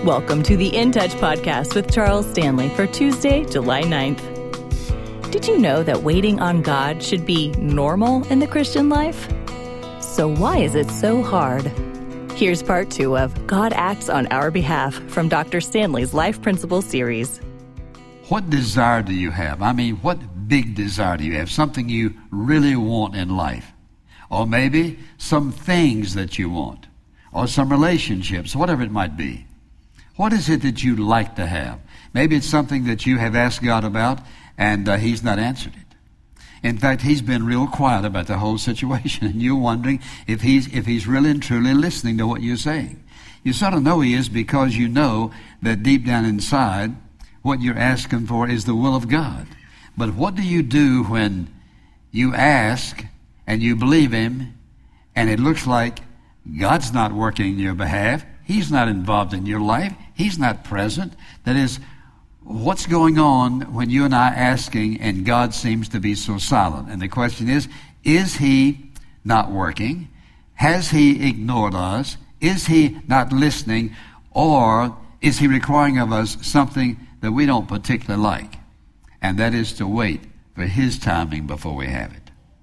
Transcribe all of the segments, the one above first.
Welcome to the In Touch podcast with Charles Stanley for Tuesday, July 9th. Did you know that waiting on God should be normal in the Christian life? So why is it so hard? Here's part 2 of God Acts on Our Behalf from Dr. Stanley's Life Principles series. What desire do you have? I mean, what big desire do you have? Something you really want in life. Or maybe some things that you want. Or some relationships, whatever it might be. What is it that you'd like to have? Maybe it's something that you have asked God about and He's not answered it. In fact, He's been real quiet about the whole situation, and you're wondering if He's really and truly listening to what you're saying. You sort of know He is because you know that deep down inside, what you're asking for is the will of God. But what do you do when you ask and you believe Him and it looks like God's not working in your behalf? He's not involved in your life. He's not present. That is, what's going on when you and I are asking and God seems to be so silent? And the question is He not working? Has He ignored us? Is He not listening? Or is He requiring of us something that we don't particularly like? And that is to wait for His timing before we have it.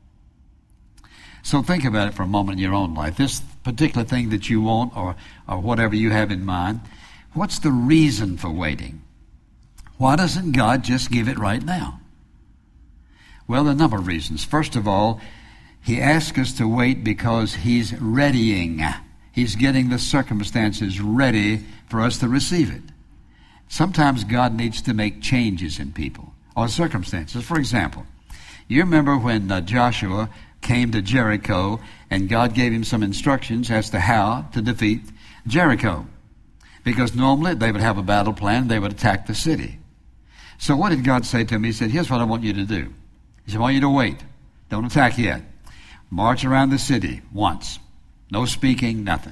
So think about it for a moment in your own life. This particular thing that you want or whatever you have in mind, what's the reason for waiting? Why doesn't God just give it right now? Well, there are a number of reasons. First of all, He asks us to wait because He's readying. He's getting the circumstances ready for us to receive it. Sometimes God needs to make changes in people or circumstances. For example, you remember when Joshua came to Jericho and God gave him some instructions as to how to defeat Jericho. Because normally they would have a battle plan, they would attack the city. So what did God say to him? He said, here's what I want you to do. He said, I want you to wait. Don't attack yet. March around the city once. No speaking, nothing.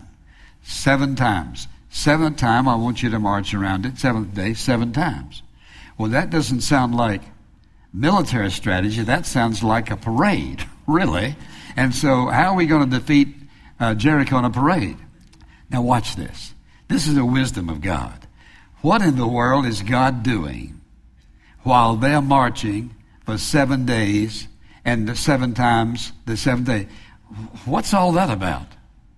7 times. 7th time I want you to march around it, 7th day, 7 times. Well, that doesn't sound like military strategy. That sounds like a parade, really. And so how are we going to defeat Jericho in a parade? Now watch this. This is the wisdom of God. What in the world is God doing while they're marching for 7 days and 7 times the 7th day? What's all that about?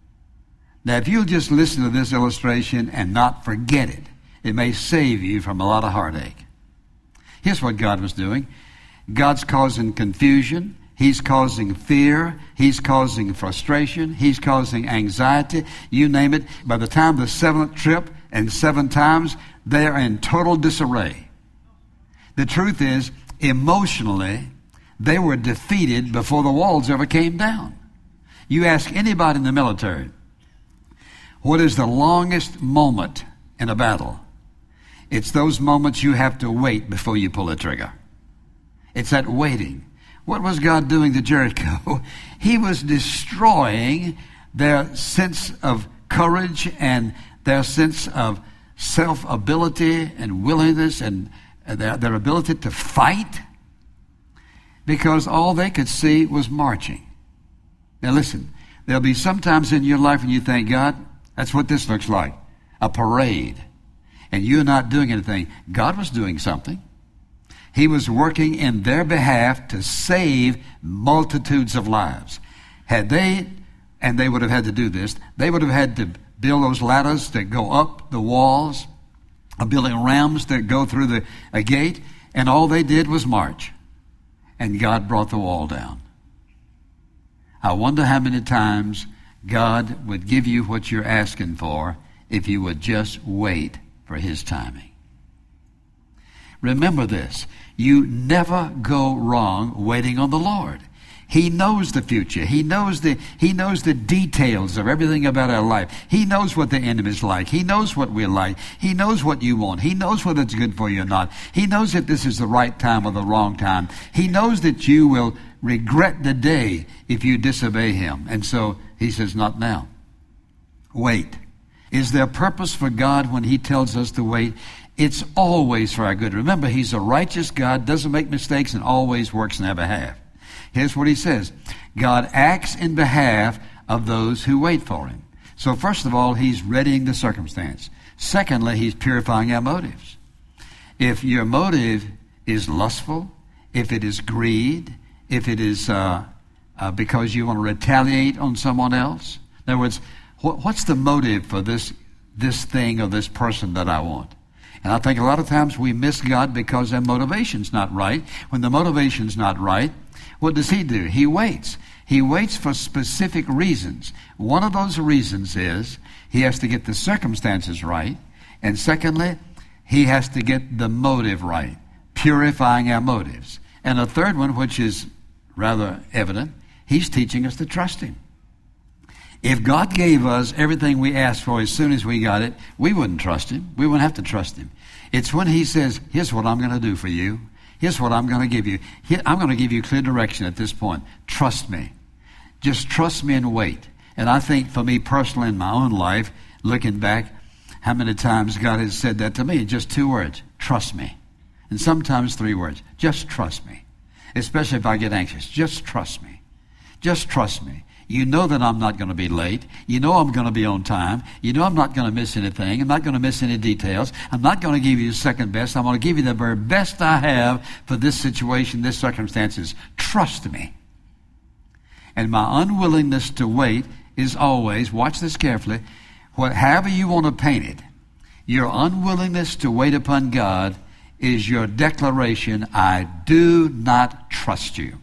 Now, if you'll just listen to this illustration and not forget it, it may save you from a lot of heartache. Here's what God was doing. God's causing confusion. He's causing fear. He's causing frustration. He's causing anxiety. You name it. By the time the 7th trip and 7 times, they are in total disarray. The truth is, emotionally, they were defeated before the walls ever came down. You ask anybody in the military, what is the longest moment in a battle? It's those moments you have to wait before you pull the trigger. It's that waiting. What was God doing to Jericho? He was destroying their sense of courage and their sense of self-ability and willingness and their ability to fight, because all they could see was marching. Now listen, there'll be some times in your life when you think, God, that's what this looks like, a parade. And you're not doing anything. God was doing something. He was working in their behalf to save multitudes of lives. Had they, and they would have had to do this, they would have had to build those ladders that go up the walls, building rams that go through a gate, and all they did was march. And God brought the wall down. I wonder how many times God would give you what you're asking for if you would just wait for His timing. Remember this, you never go wrong waiting on the Lord. He knows the future. He knows the details of everything about our life. He knows what the enemy's like. He knows what we're like. He knows what you want. He knows whether it's good for you or not. He knows if this is the right time or the wrong time. He knows that you will regret the day if you disobey Him. And so He says, not now. Wait. Is there purpose for God when He tells us to wait? It's always for our good. Remember, He's a righteous God, doesn't make mistakes, and always works in our behalf. Here's what He says. God acts in behalf of those who wait for Him. So first of all, he's readying the circumstance. Secondly, he's purifying our motives. If your motive is lustful, if it is greed, if it is because you want to retaliate on someone else. In other words, what's the motive for this thing or this person that I want? And I think a lot of times we miss God because our motivation's not right. When the motivation's not right, what does he do? He waits. He waits for specific reasons. One of those reasons is he has to get the circumstances right. And secondly, he has to get the motive right, purifying our motives. And a third one, which is rather evident, he's teaching us to trust him. If God gave us everything we asked for as soon as we got it, we wouldn't trust him. We wouldn't have to trust him. It's when he says, here's what I'm going to do for you. Here's what I'm going to give you. I'm going to give you clear direction at this point. Trust me. Just trust me and wait. And I think for me personally in my own life, looking back, how many times God has said that to me? Just 2 words. Trust me. And sometimes 3 words. Just trust me. Especially if I get anxious. Just trust me. Just trust me. You know that I'm not going to be late. You know I'm going to be on time. You know I'm not going to miss anything. I'm not going to miss any details. I'm not going to give you second best. I'm going to give you the very best I have for this situation, this circumstances. Trust me. And my unwillingness to wait is always, watch this carefully, however you want to paint it, your unwillingness to wait upon God is your declaration, I do not trust you.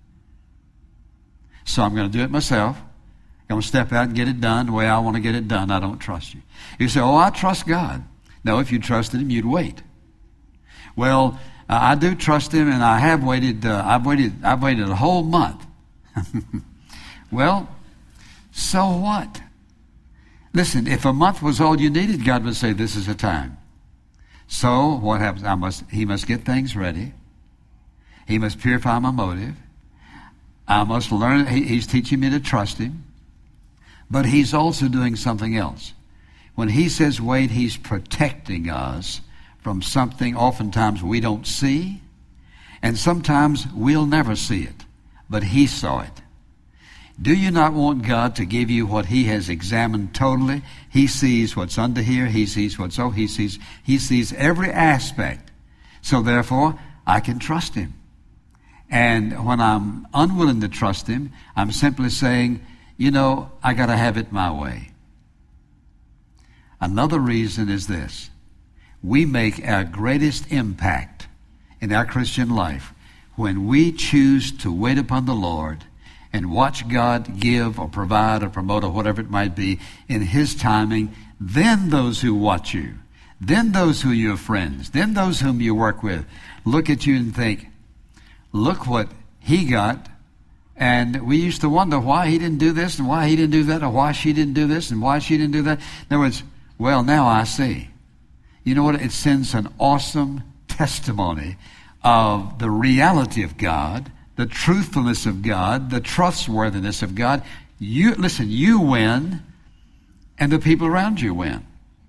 So I'm going to do it myself. I'm going to step out and get it done the way I want to get it done. I don't trust you. You say, I trust God. No, if you trusted him, you'd wait. Well, I do trust him, and I have waited. I've waited a whole month. Well, so what? Listen, if a month was all you needed, God would say, this is the time. So what happens? He must get things ready. He must purify my motive. I must learn. He's teaching me to trust him. But he's also doing something else. When he says wait, he's protecting us from something oftentimes we don't see. And sometimes we'll never see it. But he saw it. Do you not want God to give you what he has examined totally? He sees what's under here. He sees what's over. He sees every aspect. So therefore, I can trust him. And when I'm unwilling to trust him, I'm simply saying, I got to have it my way. Another reason is this. We make our greatest impact in our Christian life when we choose to wait upon the Lord and watch God give or provide or promote or whatever it might be in his timing. Then those who watch you, then those who are your friends, then those whom you work with, look at you and think, look what he got. And we used to wonder why he didn't do this and why he didn't do that, or why she didn't do this and why she didn't do that. In other words, well, now I see. You know what? It sends an awesome testimony of the reality of God, the truthfulness of God, the trustworthiness of God. You win, and the people around you win.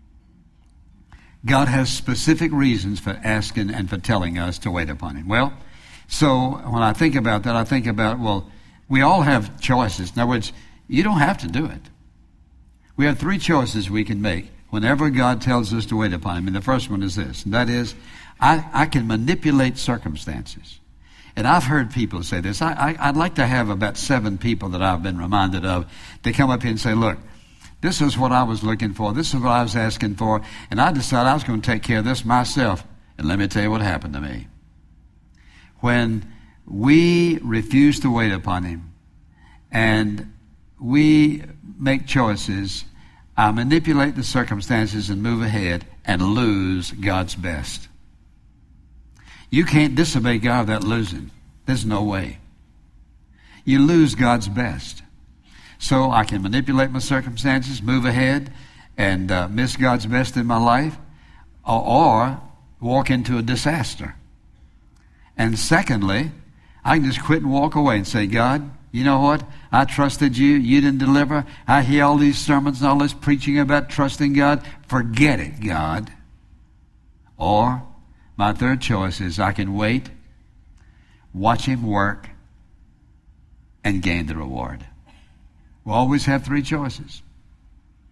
God has specific reasons for asking and for telling us to wait upon him. Well, so when I think about that, I think about, we all have choices. In other words, you don't have to do it. We have 3 choices we can make whenever God tells us to wait upon him. And the first one is this, and that is, I can manipulate circumstances. And I've heard people say this. I'd like to have about 7 people that I've been reminded of. They come up here and say, look, this is what I was looking for. This is what I was asking for. And I decided I was going to take care of this myself. And let me tell you what happened to me. When we refuse to wait upon him and we make choices, I manipulate the circumstances and move ahead and lose God's best. You can't disobey God without losing. There's no way. You lose God's best. So I can manipulate my circumstances, move ahead, and miss God's best in my life, or walk into a disaster. And secondly, I can just quit and walk away and say, God, you know what? I trusted you. You didn't deliver. I hear all these sermons and all this preaching about trusting God. Forget it, God. Or my third choice is I can wait, watch him work, and gain the reward. We'll always have 3 choices.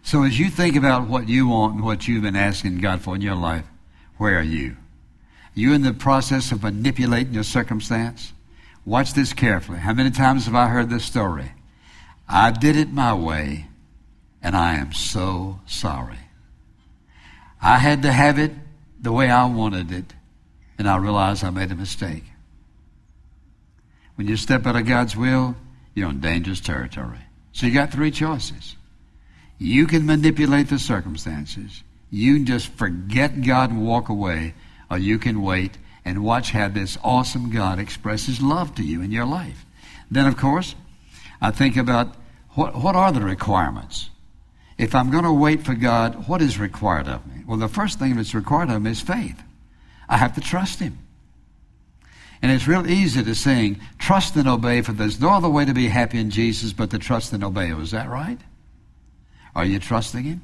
So as you think about what you want and what you've been asking God for in your life, where are you? You in the process of manipulating your circumstance? Watch this carefully. How many times have I heard this story? I did it my way, and I am so sorry. I had to have it the way I wanted it, and I realized I made a mistake. When you step out of God's will, you're in dangerous territory. So you got three choices. You can manipulate the circumstances. You can just forget God and walk away, or you can wait and watch how this awesome God expresses love to you in your life. Then, of course, I think about what are the requirements? If I'm going to wait for God, what is required of me? Well, the first thing that's required of me is faith. I have to trust Him. And it's real easy to sing, trust and obey, for there's no other way to be happy in Jesus but to trust and obey. Was that right? Are you trusting Him?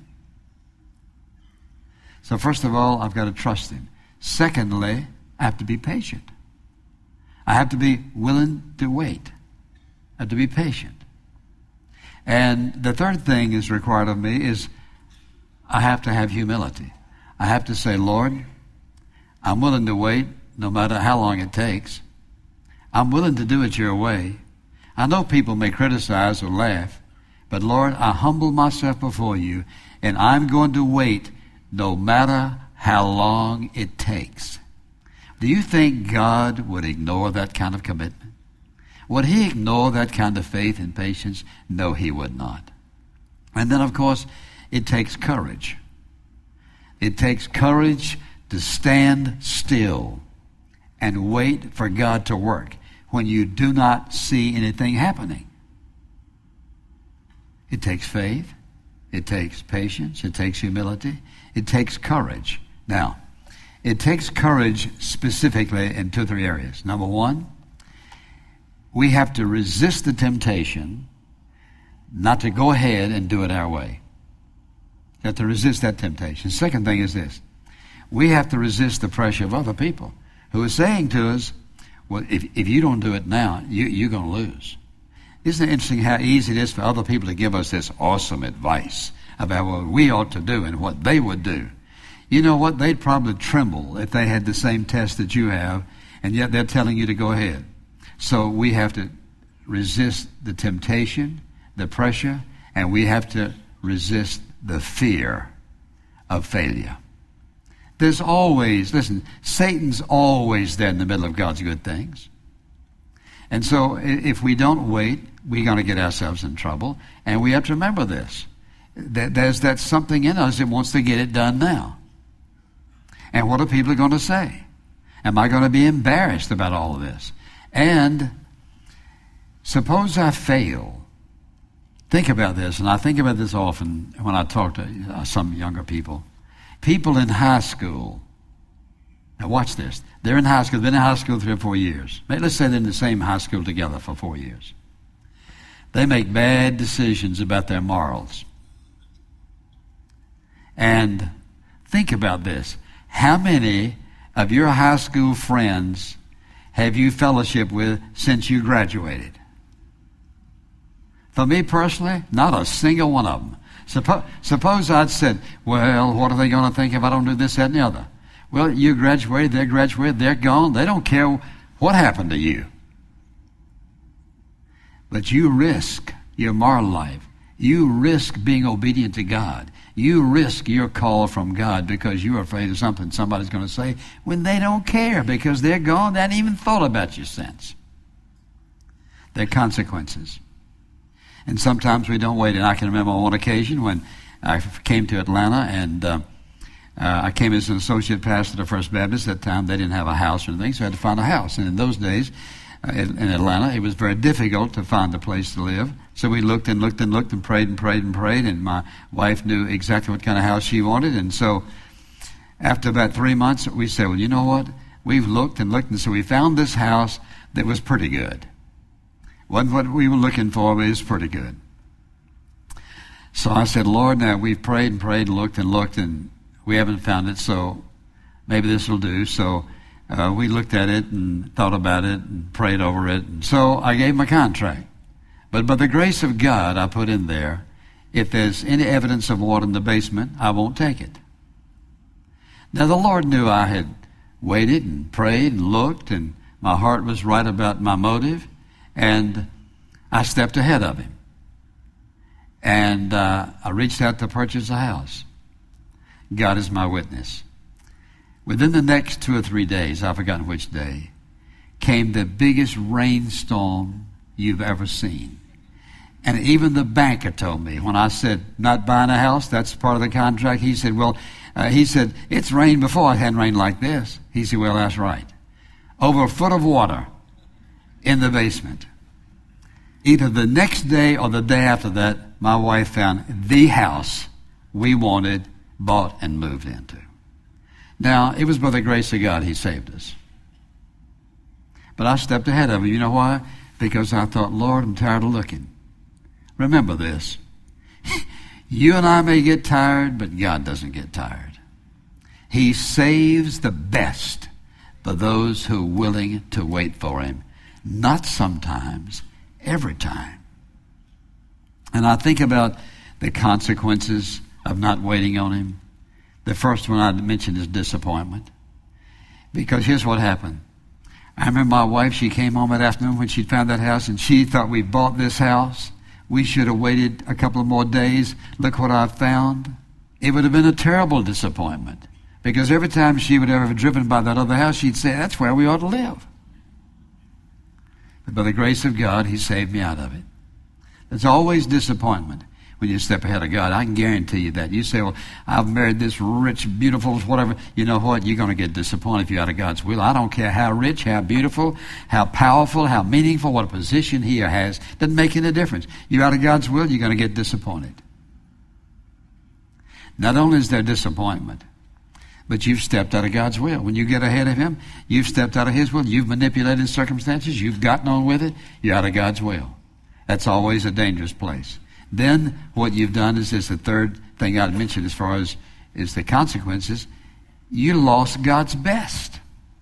So first of all, I've got to trust Him. Secondly, I have to be patient. I have to be willing to wait. I have to be patient. And the third thing is required of me is I have to have humility. I have to say, Lord, I'm willing to wait no matter how long it takes. I'm willing to do it your way. I know people may criticize or laugh, but Lord, I humble myself before you, and I'm going to wait no matter how long it takes. Do you think God would ignore that kind of commitment? Would He ignore that kind of faith and patience? No, He would not. And then, of course, it takes courage. It takes courage to stand still and wait for God to work when you do not see anything happening. It takes faith. It takes patience. It takes humility. It takes courage. Now, it takes courage specifically in 2 or 3 areas. Number one, we have to resist the temptation not to go ahead and do it our way. You have to resist that temptation. Second thing is this. We have to resist the pressure of other people who are saying to us, well, if you don't do it now, you're going to lose. Isn't it interesting how easy it is for other people to give us this awesome advice about what we ought to do and what they would do? You know what? They'd probably tremble if they had the same test that you have, and yet they're telling you to go ahead. So we have to resist the temptation, the pressure, and we have to resist the fear of failure. There's always, listen, Satan's always there in the middle of God's good things. And so if we don't wait, we're going to get ourselves in trouble. And we have to remember this. There's that something in us that wants to get it done now. And what are people going to say? Am I going to be embarrassed about all of this? And suppose I fail. Think about this, and I think about this often when I talk to some younger people. People in high school. Now watch this. They're in high school. They've been in high school 3 or 4 years. Let's say they're in the same high school together for 4 years. They make bad decisions about their morals. And think about this. How many of your high school friends have you fellowship with since you graduated? For me personally, not a single one of them. Suppose I'd said, well, what are they going to think if I don't do this, that, and the other? Well, you graduated, they're gone. They don't care what happened to you. But you risk your moral life. You risk being obedient to God. You risk your call from God because you're afraid of something somebody's going to say when they don't care because they're gone. They haven't even thought about you since. There are consequences. And sometimes we don't wait. And I can remember on one occasion when I came to Atlanta and I came as an associate pastor to First Baptist. At that time, they didn't have a house or anything, so I had to find a house. And in those days, in Atlanta, it was very difficult to find a place to live. So we looked and looked and looked and prayed and prayed and prayed, and my wife knew exactly what kind of house she wanted. And so after about 3 months, we said, well, you know what? We've looked and looked, and so we found this house that was pretty good. Wasn't what we were looking for, but it was pretty good. So I said, Lord, now we've prayed and prayed and looked, and we haven't found it, so maybe this will do. So we looked at it and thought about it and prayed over it. And so I gave him a contract. But by the grace of God, I put in there, if there's any evidence of water in the basement, I won't take it. Now, the Lord knew I had waited and prayed and looked, and my heart was right about my motive, and I stepped ahead of him. And I reached out to purchase a house. God is my witness. Within the next 2 or 3 days, I've forgotten which day, came the biggest rainstorm you've ever seen. And even the banker told me, when I said, not buying a house, that's part of the contract, he said, it's rained before. It hadn't rained like this. He said, well, that's right. Over a foot of water in the basement. Either the next day or the day after that, my wife found the house we wanted, bought, and moved into. Now, it was by the grace of God he saved us. But I stepped ahead of him. You know why? Because I thought, Lord, I'm tired of looking. Remember this. You and I may get tired, but God doesn't get tired. He saves the best for those who are willing to wait for him. Not sometimes, every time. And I think about the consequences of not waiting on him. The first one I mentioned is disappointment. Because here's what happened. I remember my wife, she came home that afternoon when she found that house, and she thought we bought this house. We should have waited a couple of more days. Look what I found. It would have been a terrible disappointment. Because every time she would have ever driven by that other house, she'd say, that's where we ought to live. But by the grace of God, he saved me out of it. There's always disappointment when you step ahead of God. I can guarantee you that. You say, well, I've married this rich, beautiful, whatever. You know what? You're going to get disappointed if you're out of God's will. I don't care how rich, how beautiful, how powerful, how meaningful, what a position he has. Doesn't make any difference. You're out of God's will, you're going to get disappointed. Not only is there disappointment, but you've stepped out of God's will. When you get ahead of him, you've stepped out of his will. You've manipulated circumstances. You've gotten on with it. You're out of God's will. That's always a dangerous place. Then what you've done is the third thing I'd mention as far as is the consequences. You lost God's best.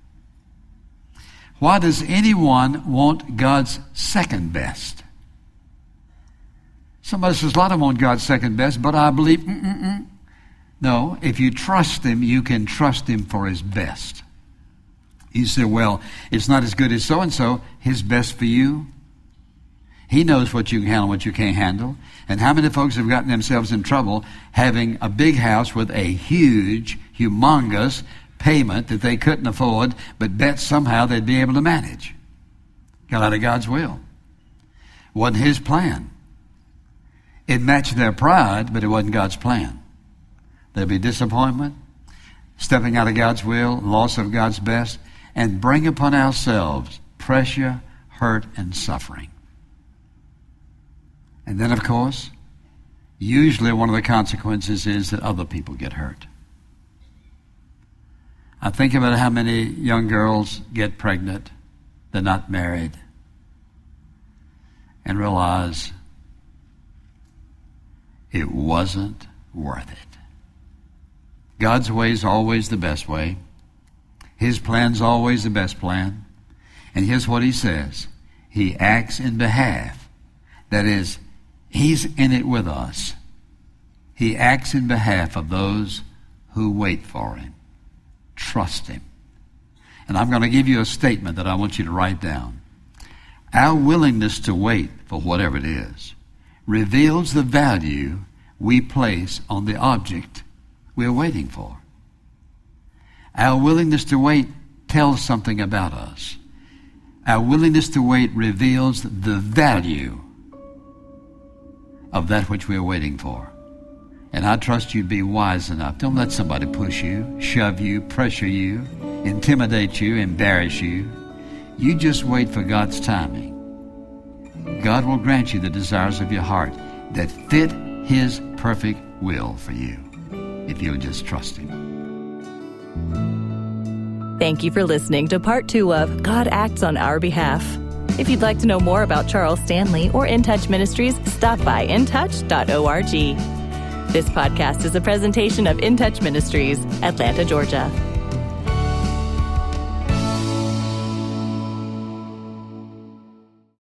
Why does anyone want God's second best? Somebody says, well, I don't want God's second best, but I believe, No, if you trust him, you can trust him for his best. You say, well, it's not as good as so-and-so. His best for you? He knows what you can handle, what you can't handle. And how many folks have gotten themselves in trouble having a big house with a huge, humongous payment that they couldn't afford, but bet somehow they'd be able to manage? Got out of God's will. Wasn't his plan. It matched their pride, but it wasn't God's plan. There'll be disappointment, stepping out of God's will, loss of God's best, and bring upon ourselves pressure, hurt, and suffering. And then, of course, usually one of the consequences is that other people get hurt. I think about how many young girls get pregnant, they're not married, and realize it wasn't worth it. God's way is always the best way. His plan's always the best plan. And here's what he says. He acts in behalf. That is, he's in it with us. He acts in behalf of those who wait for him. Trust him. And I'm going to give you a statement that I want you to write down. Our willingness to wait for whatever it is reveals the value we place on the object we're waiting for. Our willingness to wait tells something about us. Our willingness to wait reveals the value of that which we're waiting for. And I trust you be wise enough. Don't let somebody push you, shove you, pressure you, intimidate you, embarrass you. You just wait for God's timing. God will grant you the desires of your heart that fit his perfect will for you, if you'll just trust him. Thank you for listening to part 2 of God Acts on Our Behalf. If you'd like to know more about Charles Stanley or In Touch Ministries, stop by intouch.org. This podcast is a presentation of In Touch Ministries, Atlanta, Georgia.